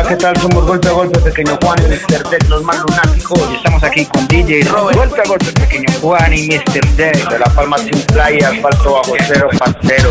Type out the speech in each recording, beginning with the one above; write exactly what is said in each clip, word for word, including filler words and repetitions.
¿qué tal? Somos Golpe a Golpe, Pequeño Juan y mister Deck, los más lunáticos. Y estamos aquí con D J Robert. Golpe a Golpe, Pequeño Juan y mister Deck, de La Palma sin playa, asfalto bajo cero, parceros.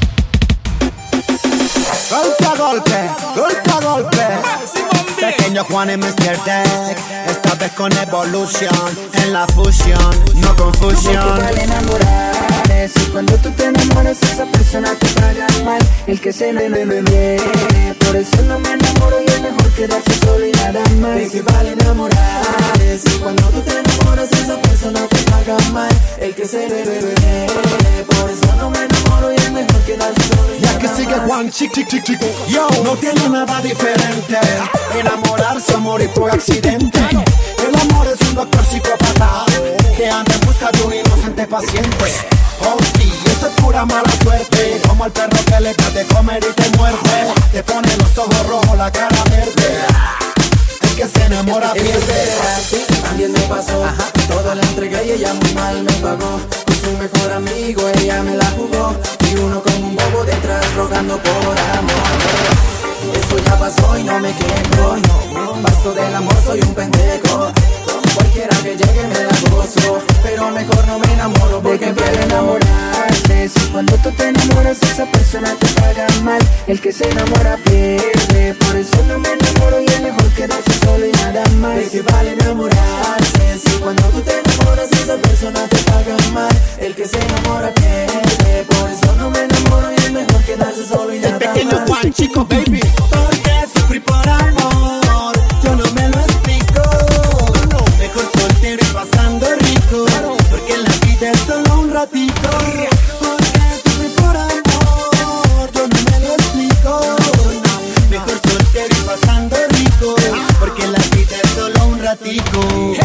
Golpe a golpe, golpe a golpe, Pequeño Juan y mister Deck, esta vez con Evolution, en la fusión, no confusión. Vale enamorar, si cuando tú te enamoras esa persona te paga mal, el que se me me me me, por eso no me enamoro y es mejor quedarse solo y nada más. De que vale enamorar, si cuando tú te enamoras esa persona te paga mal, el que se me me me, por eso no me enamoro y es mejor quedarse solo y nada más. Ya que sigue Juan, chic chic chic chic, yo, no tiene nada diferente, enamorarse o morir por accidente. El amor es un doctor psicópata que anda en busca de un inocente paciente. Oh sí, eso es pura mala suerte, como el perro que le das de comer y te muerde, te pone los ojos rojos, la cara verde. El que se enamora pierde. Sí, también me pasó, ajá, todo le entregué y ella muy mal me pagó. Con su mejor amigo ella me la jugó y uno como un bobo detrás rogando por amor. Eso ya pasó y no me quejo, no, paso del amor, soy un pendejo. Con cualquiera que llegue me la gozo, pero mejor no me enamoro porque quiero enamorarse. Si cuando tú te enamoras esa persona te paga mal, el que se enamora pierde, por eso no me enamoro y es mejor quedarse solo y nada más. De que vale enamorarse, si cuando tú te enamoras esa persona te paga mal, el que se enamora pierde, por eso no me enamoro y es mejor quedarse solo y nada más. El pequeño Juan, chico, baby. Porque sufrí por amor, yo no me lo explico. Mejor soltero y pasando rico, porque la vida es solo un ratito. Porque sufrí por amor, yo no me lo explico. Mejor soltero y pasando rico, porque la vida es solo un ratito.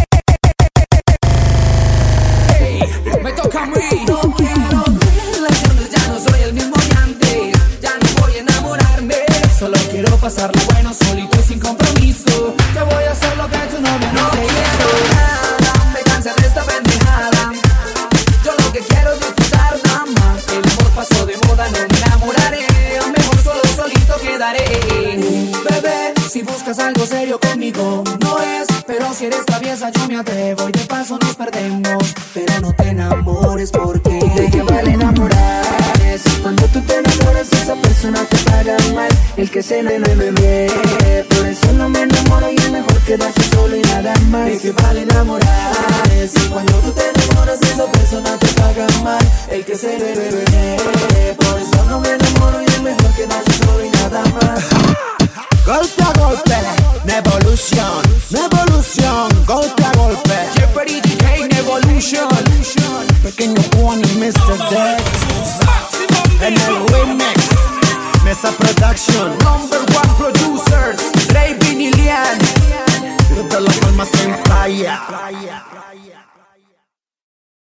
Hey, me toca a mí. No quiero relaciones, ya no soy el mismo de antes. Ya no voy a enamorarme, solo quiero pasarla bueno, solito y sin compromiso. Te voy a hacer lo que tu novia no te hizo. Nada, me cansé de esta pendejada. Yo lo que quiero es disfrutar nada más. El amor pasó de moda, no me enamoraré. Mejor solo solito quedaré. Bebé, si buscas algo serio conmigo, no es. Pero si eres traviesa yo me atrevo y de paso nos perdemos. Pero no te enamores porque de que vale enamorar, si cuando tú te enamoras esa persona te paga mal, el que se me me me me, por eso no me enamoro y es mejor quedarse solo y nada más. De que vale enamorar, si cuando tú te enamoras esa persona te paga mal, el que se me me me me, por eso no me enamoro y es mejor quedarse solo y nada más. Golpe a golpe, Nevolution, Nevolution, golpe a golpe. Jeopardy D J Evolution. Pequeño Juan y mister Deck, en el remix, Mesa Production, Number one producers, Ray Vinilian. de La Palma sin playa.